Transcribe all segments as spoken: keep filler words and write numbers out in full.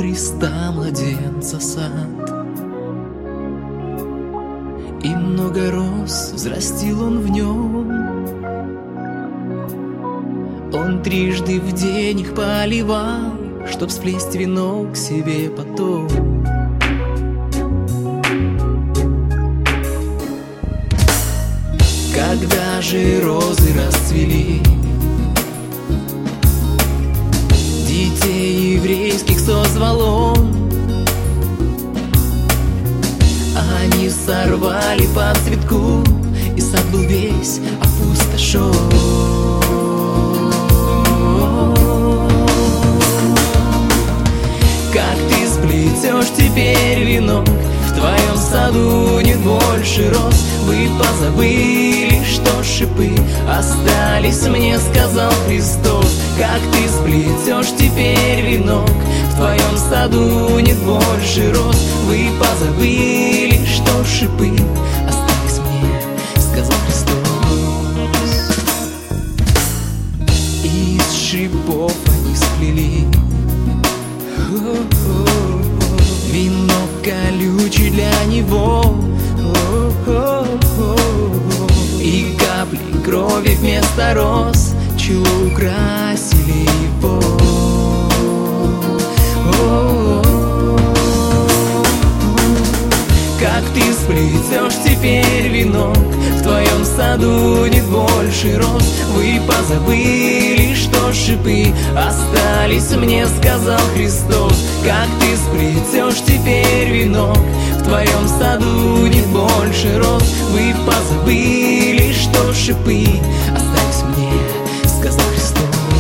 Христа младенца сад, и много роз взрастил он в нем. Он трижды в день их поливал, чтоб сплесть венок себе потом. Когда же розы расцвели, детей еврейских созвал он. Они сорвали по цветку, и сад был весь опустошен. Как ты сплетешь теперь венок, в твоем саду нет больше роз. Вы позабыли, что шипы остались мне, сказал Христос. Как ты сплетешь теперь венок, в твоем саду нет больше роз. Вы позабыли, что шипы остались мне, сказал Христос. Из шипов они сплели венок колючий для него, и капли крови вместо роз чего украсили его. Как ты сплетешь теперь венок, в твоем саду нет больше роз. Вы позабыли, что шипы остались мне, сказал Христос. Как ты сплетешь теперь венок, в твоем саду нет больше роз. Вы позабыли, что шипы остались мне, сказал Христос.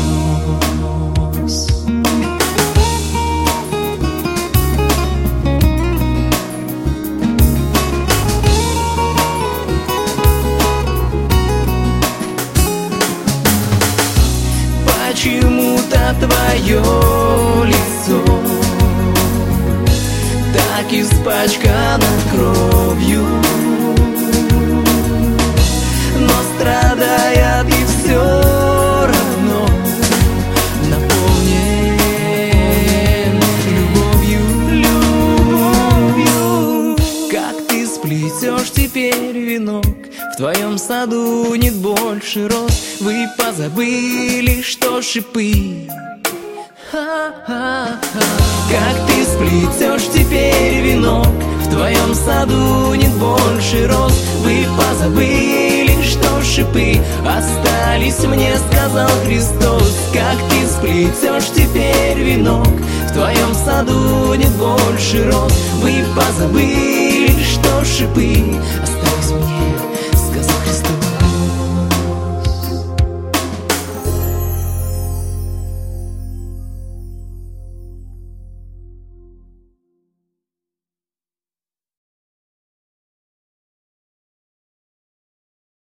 Почему-то твое лицо так испачкано кровью, но страдает и все равно наполнен любовью, любовью. Как ты сплетешь теперь венок, в твоем саду нет больше роз. Вы позабыли, что шипы. Как ты сплетешь теперь венок, в твоем саду нет больше роз. Вы позабыли, что шипы остались мне, сказал Христос. Как ты сплетешь теперь венок, в твоем саду нет больше роз. Вы позабыли, что шипы